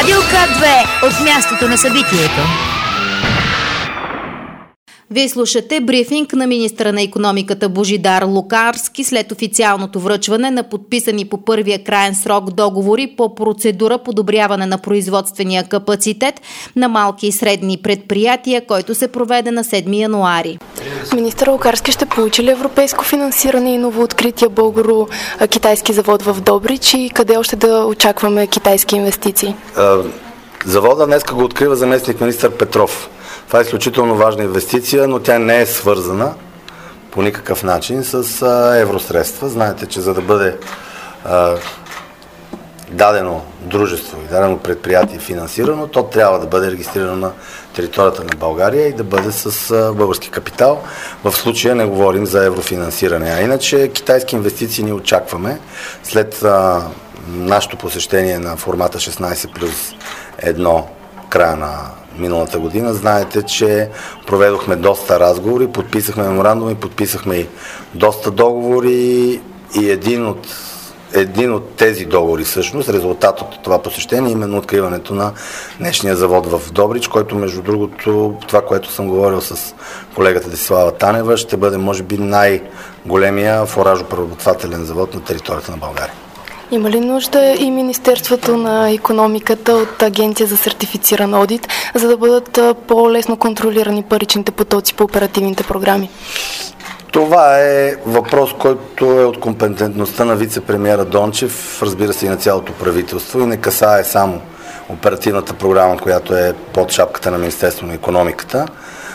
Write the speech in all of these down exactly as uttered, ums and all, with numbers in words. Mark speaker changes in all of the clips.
Speaker 1: Радио К две от мястото на събитието. Вие слушате брифинг на министъра на икономиката Божидар Лукарски след официалното връчване на подписани по първия краен срок договори по процедура подобряване на производствения капацитет на малки и средни предприятия, който се проведе на седми януари.
Speaker 2: Министър Лукарски ще получи ли европейско финансиране и новооткрития българо-китайски завод в Добрич и къде още да очакваме китайски инвестиции?
Speaker 3: Завода днеска го открива заместник министър Петров. Това е изключително важна инвестиция, но тя не е свързана по никакъв начин с а, евросредства. Знаете, че за да бъде а, дадено дружество и дадено предприятие финансирано, то трябва да бъде регистрирано на територията на България и да бъде с а, български капитал. В случая не говорим за еврофинансиране. А иначе китайски инвестиции ни очакваме след а, нашето посещение на формата шестнайсет плюс едно края на миналата година. Знаете, че проведохме доста разговори, подписахме меморандуми, подписахме и доста договори и един от, един от тези договори всъщност, резултат от това посещение, именно откриването на днешния завод в Добрич, който между другото, това, което съм говорил с колегата Десислава Танева, ще бъде може би най-големия фуражопреработвателен завод на територията на България.
Speaker 2: Има ли нужда и Министерството на икономиката от Агенция за сертифициран одит, за да бъдат по-лесно контролирани паричните потоци по оперативните програми?
Speaker 3: Това е въпрос, който е от компетентността на вице-премиера Дончев, разбира се и на цялото правителство и не касае само оперативната програма, която е под шапката на Министерството на икономиката.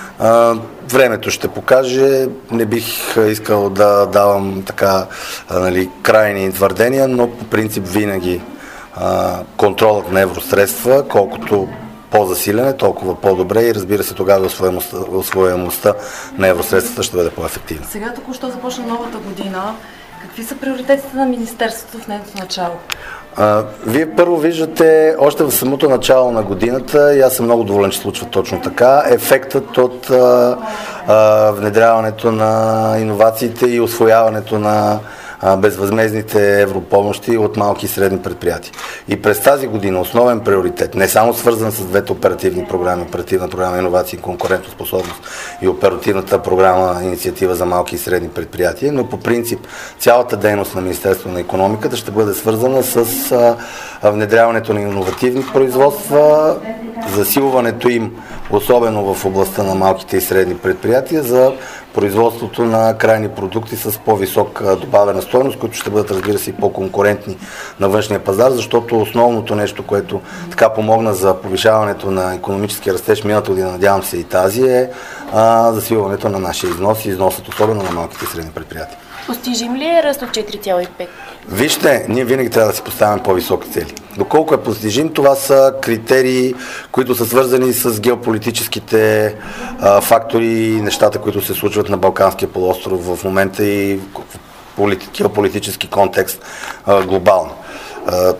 Speaker 3: Времето ще покаже, не бих искал да давам така нали, крайни твърдения, но по принцип винаги а, контролът на евросредства, колкото по-засилен е, толкова по-добре и разбира се тогава усвоемостта, усвоемостта на евросредствата ще бъде по-ефективна.
Speaker 4: Сега току-що започна новата година. Какви са приоритетите на Министерството в нейното начало?
Speaker 3: А, вие първо виждате още в самото начало на годината, и аз съм много доволен, че случва точно така, ефектът от а, а, внедряването на иновациите и усвояването на а, безвъзмездните европомощи от малки и средни предприятия. И през тази година основен приоритет, не само свързан с двете оперативни програми, оперативна програма иновации и конкурентоспособност и оперативната програма инициатива за малки и средни предприятия, но по принцип цялата дейност на Министерството на икономиката ще бъде свързана с а, внедряването на иновативни производства, засилването им, особено в областта на малките и средни предприятия, за производството на крайни продукти с по-висока добавена стойност, които ще бъдат, разбира се, и по-конкурентни на външния пазар, защото основното нещо, което така помогна за повишаването на икономическия растеж миналата година, надявам се и тази, е а, засилването на нашия износ и износът, особено на малките и средни предприятия.
Speaker 5: Постижим ли е ръст от четири цяло и пет?
Speaker 3: Вижте, ние винаги трябва да си поставяме по-високи цели. Доколко е постижим, това са критерии, които са свързани с геополитическите а, фактори и нещата, които се случват на Балканския полуостров в момента и в геополитически контекст а, глобално. А,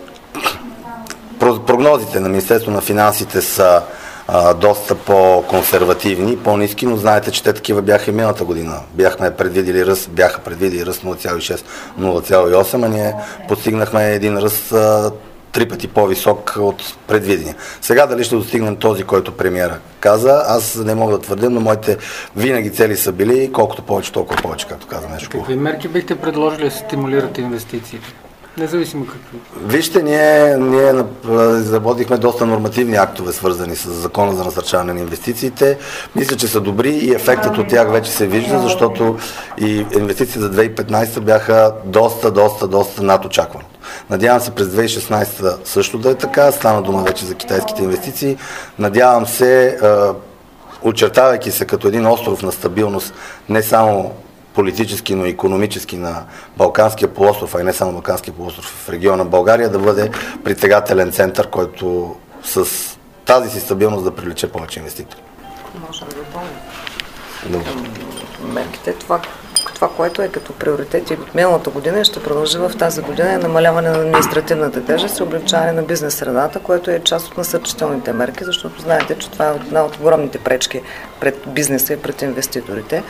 Speaker 3: прогнозите на Министерството на финансите са доста по-консервативни, по-ниски, но знаете, че те такива бяха и миналата година. Бяхме предвидили ръст, бяха предвидили ръст нула цяло и шест - нула цяло и осем, а ние постигнахме един ръст а, три пъти по-висок от предвидения. Сега дали ще достигнем този, който премиера каза, аз не мога да твърдя, но моите винаги цели са били колкото повече, толкова повече, както каза нещо.
Speaker 6: Какви мерки бихте предложили да стимулирате инвестициите? Независимо какви.
Speaker 3: Вижте, ние, ние изработихме доста нормативни актове, свързани с Закона за насърчаване на инвестициите. Мисля, че са добри и ефектът от тях вече се вижда, защото и инвестиции за две хиляди и петнайсета бяха доста, доста, доста над очакваното. Надявам се през две хиляди и шестнайсета също да е така. Стана дума вече за китайските инвестиции. Надявам се, очертавайки се като един остров на стабилност, не само политически, но и икономически на Балканския полуостров, а и не само Балканския полуостров, в региона България, да бъде притегателен център, който с тази си стабилност да привлече повече инвеститори.
Speaker 7: Може да допълня. Мерките, това, това, което е като приоритет и от миналата година и ще продължи в тази година, е намаляване на административната тежест и облегчаване на бизнес средата, което е част от насърчителните мерки, защото знаете, че това е една от огромните пречки пред бизнеса и пред инвеститорите.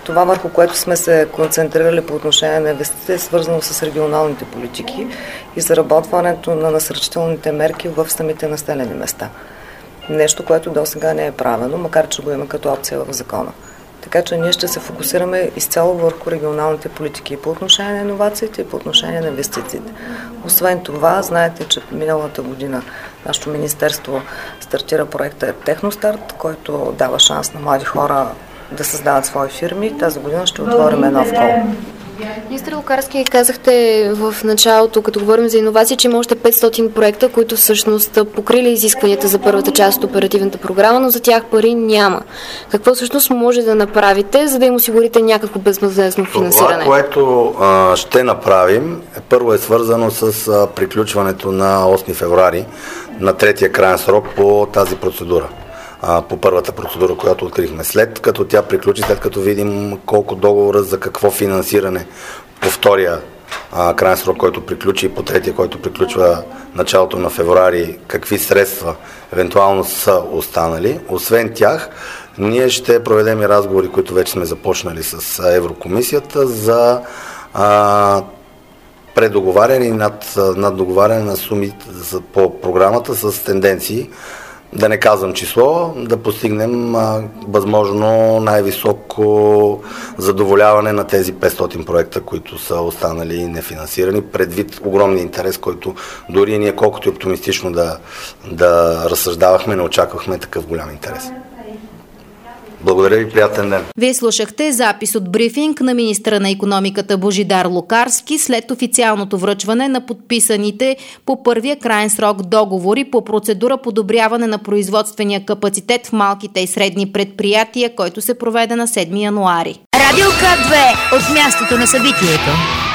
Speaker 7: Това, върху което сме се концентрирали по отношение на инвестициите, е свързано с регионалните политики и заработването на насърчителните мерки в самите населени места. Нещо, което до сега не е правено, макар че го има като опция в закона. Така че ние ще се фокусираме изцяло върху регионалните политики по отношение на иновациите и по отношение на инвестициите. Освен това, знаете, че миналата година нашето министерство стартира проекта Техностарт, който дава шанс на млади хора да създават свои фирми. Тази година ще отворим нов кол.
Speaker 8: Министър Лукарски, казахте в началото, като говорим за иновации, че има още петстотин проекта, които всъщност покрили изискванията за първата част от оперативната програма, но за тях пари няма. Какво всъщност може да направите, за да им осигурите някакво безвъзмездно финансиране?
Speaker 3: Това, което а, ще направим, първо е свързано с а, приключването на осми февруари на третия краен срок по тази процедура. По първата процедура, която открихме. След като тя приключи, след като видим колко договора за какво финансиране по втория а, крайен срок, който приключи, и по третия, който приключва началото на февруари, какви средства евентуално са останали. Освен тях, ние ще проведем и разговори, които вече сме започнали с Еврокомисията за а, предоговаряне и над, наддоговаряне на суми по програмата с тенденции, да не казвам число, да постигнем а, възможно най-високо задоволяване на тези петстотин проекта, които са останали нефинансирани, предвид огромния интерес, който дори ние колкото и оптимистично да, да разсъждавахме, не очаквахме такъв голям интерес. Благодаря ви, приятен ден.
Speaker 1: Вие слушахте запис от брифинг на министъра на икономиката Божидар Лукарски след официалното връчване на подписаните по първия краен срок договори по процедура подобряване на производствения капацитет в малките и средни предприятия, който се проведе на седми януари.
Speaker 9: Радио К две от мястото на събитието.